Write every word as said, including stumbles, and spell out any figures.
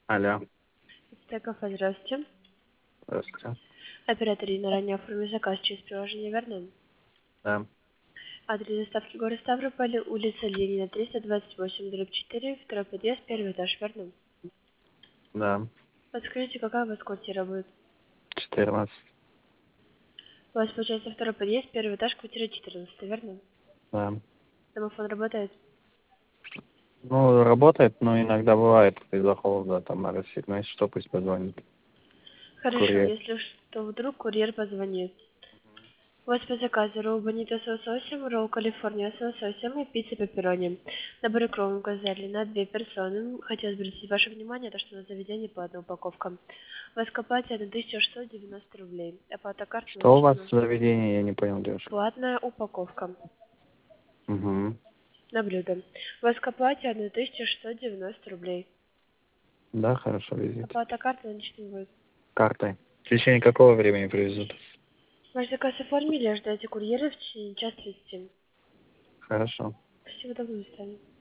Алло. Это кафе, здравствуйте. Здравствуйте. Оператор Инна ранее оформил заказ через приложение, верно? Да. Адрес доставки город Ставрополь, улица Ленина, триста двадцать восемь, дробь четыре, второй подъезд, первый этаж, верно? Да. Подскажите, какая у вас квартира будет? четырнадцать. У вас получается второй подъезд, первый этаж, квартира четырнадцать, верно? Да. Домофон работает? Ну, работает, но иногда бывает из-за холода там рассчитано. Если что, пусть позвонит. Хорошо, Курьер. если что, вдруг курьер позвонит. У вас по заказу ролл Бонито с лососем, ролл Калифорния с лососем и пицца пепперони. Набор икру указали на две персоны. Хотелось бы обратить ваше внимание, то, что на заведении платная упаковка. У вас оплате тысяча шестьсот девяносто рублей. Оплата карты Что у вас наличными. в заведении, я не понял, девушка. Платная упаковка Угу. на блюдо. У вас к оплате тысяча шестьсот девяносто рублей. Да, хорошо, везите. Оплата карты наличными будет. Картой. В течение какого времени привезут? Ваш заказ оформили, ждайте курьера в течение час тридцати. Хорошо. Спасибо, до свидания.